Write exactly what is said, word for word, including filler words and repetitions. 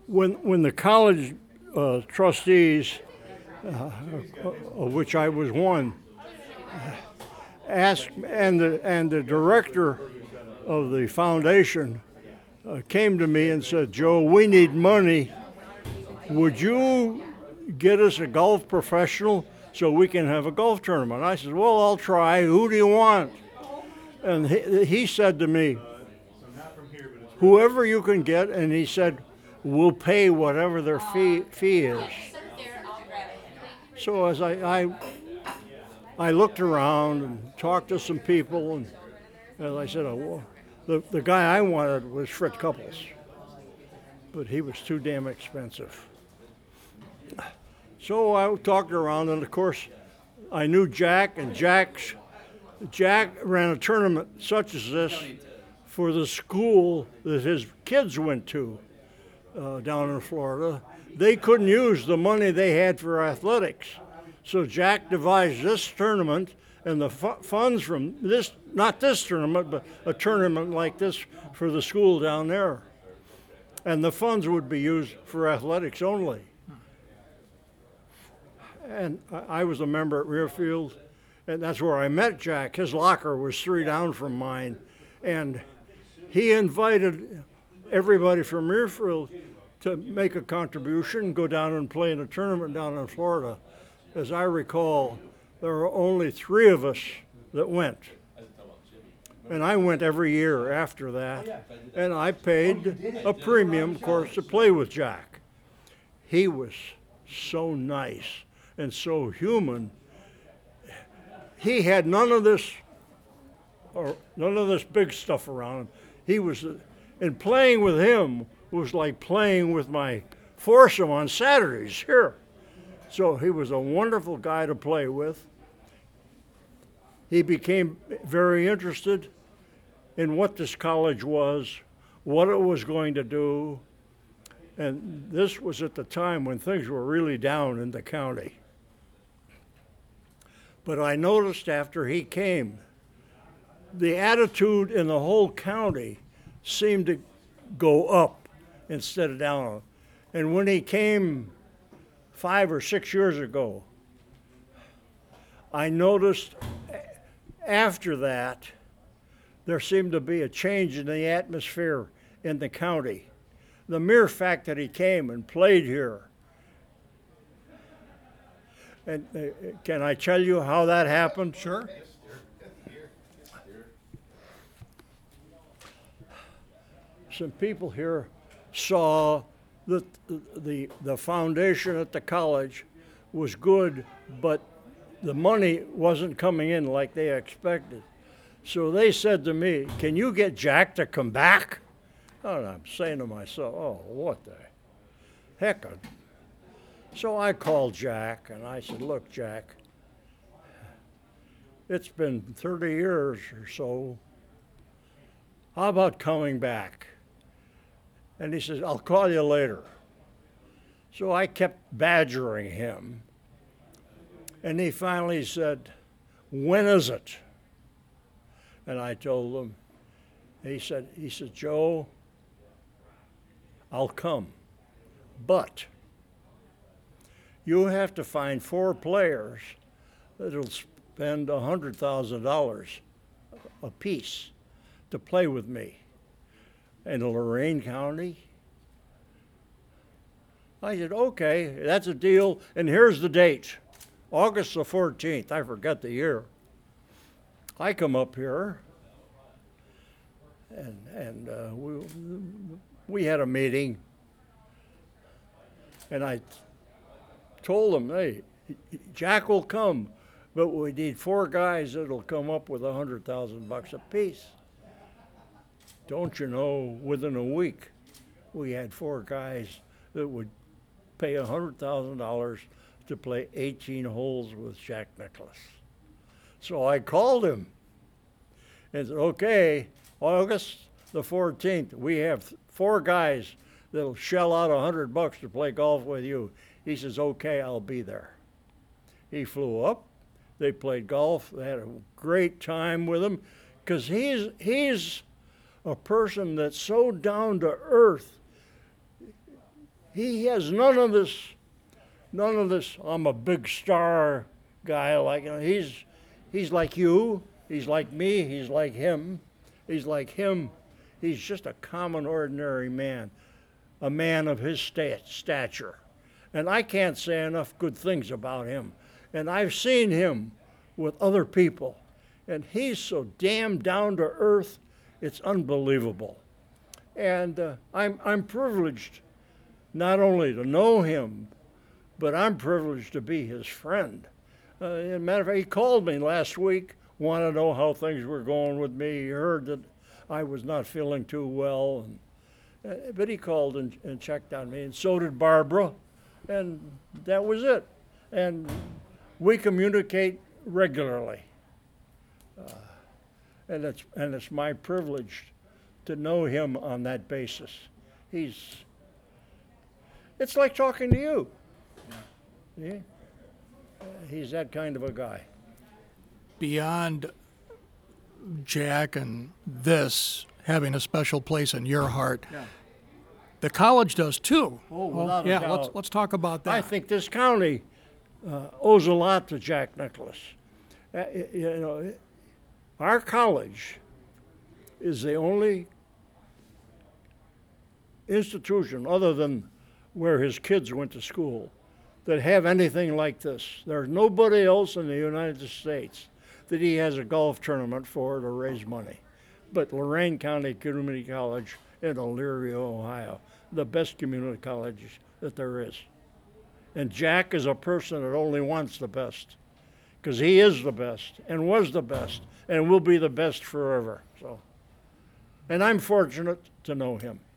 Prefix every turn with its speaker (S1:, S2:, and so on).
S1: when when the college uh, trustees, uh, of which I was one, asked, and the and the director of the foundation uh, came to me and said, "Joe, we need money. Would you get us a golf professional so we can have a golf tournament?" I said, "Well, I'll try. Who do you want?" And he, he said to me, "Whoever you can get," and he said, "we'll pay whatever their fee fee is." So as I, I I looked around and talked to some people, and as I said, oh, well, the the guy I wanted was Fred Couples, but he was too damn expensive. So I talked around, and of course, I knew Jack, and Jack's Jack ran a tournament such as this for the school that his kids went to uh, down in Florida. They couldn't use the money they had for athletics. So Jack devised this tournament, and the fu- funds from this, not this tournament, but a tournament like this for the school down there. And the funds would be used for athletics only. And I, I was a member at Rearfield, and that's where I met Jack. His locker was three down from mine. And he invited everybody from Rearfield to make a contribution, go down and play in a tournament down in Florida. As I recall, there were only three of us that went. And I went every year after that. And I paid a premium, of course, to play with Jack. He was so nice and so human. He had none of this, or none of this big stuff around him. He was, and playing with him was like playing with my foursome on Saturdays here. So he was a wonderful guy to play with. He became very interested in what this college was, what it was going to do, and this was at the time when things were really down in the county. But I noticed after he came, the attitude in the whole county seemed to go up instead of down. And when he came five or six years ago, I noticed after that there seemed to be a change in the atmosphere in the county. The mere fact that he came and played here. And uh, can I tell you how that happened?
S2: Sure.
S1: Some people here saw that the, the foundation at the college was good, but the money wasn't coming in like they expected. So they said to me, "Can you get Jack to come back?" And I'm saying to myself, oh, what the heck? So I called Jack and I said, "Look, Jack, it's been thirty years or so. How about coming back?" And he says, "I'll call you later." So I kept badgering him. And he finally said, "When is it?" And I told him. He said, he said, "Joe, I'll come. But you have to find four players that'll spend one hundred thousand dollars apiece to play with me in Lorain County." I said, "Okay, that's a deal, and here's the date, August the fourteenth, I forget the year." I come up here, and, and uh, we, we had a meeting, and I told him, "Hey, Jack will come, but we need four guys that'll come up with a hundred thousand bucks apiece." Don't you know, within a week, we had four guys that would pay a hundred thousand dollars to play eighteen holes with Jack Nicklaus. So I called him and said, "Okay, August the fourteenth, we have four guys that'll shell out a hundred bucks to play golf with you." He says, "Okay, I'll be there." He flew up. They played golf. They had a great time with him because he's he's a person that's so down to earth. he has none of this, none of this, I'm a big star guy. Like, you know, he's, he's like you, he's like me, he's like him, he's like him. He's just a common, ordinary man, a man of his stat- stature. And I can't say enough good things about him. And I've seen him with other people, and he's so damn down to earth, it's unbelievable. And uh, I'm, I'm privileged not only to know him, but I'm privileged to be his friend. Uh, as a matter of fact, he called me last week, wanted to know how things were going with me. He heard that I was not feeling too well, and, uh, but he called and, and checked on me, and so did Barbara, and that was it. And we communicate regularly, uh, and it's and it's my privilege to know him on that basis. He's, it's like talking to you. Yeah. Uh, he's that kind of a guy.
S2: Beyond Jack and this having a special place in your heart,
S1: Yeah.
S2: the college does too.
S1: Oh, without a
S2: yeah.
S1: doubt.
S2: Let's let's talk about that.
S1: I think this county uh, owes a lot to Jack Nicklaus. Uh, you know, our college is the only institution other than where his kids went to school that have anything like this. There's nobody else in the United States that he has a golf tournament for to raise money. But Lorain County Community College in Elyria, Ohio, the best community college that there is. And Jack is a person that only wants the best, because he is the best and was the best and will be the best forever. So, and I'm fortunate to know him.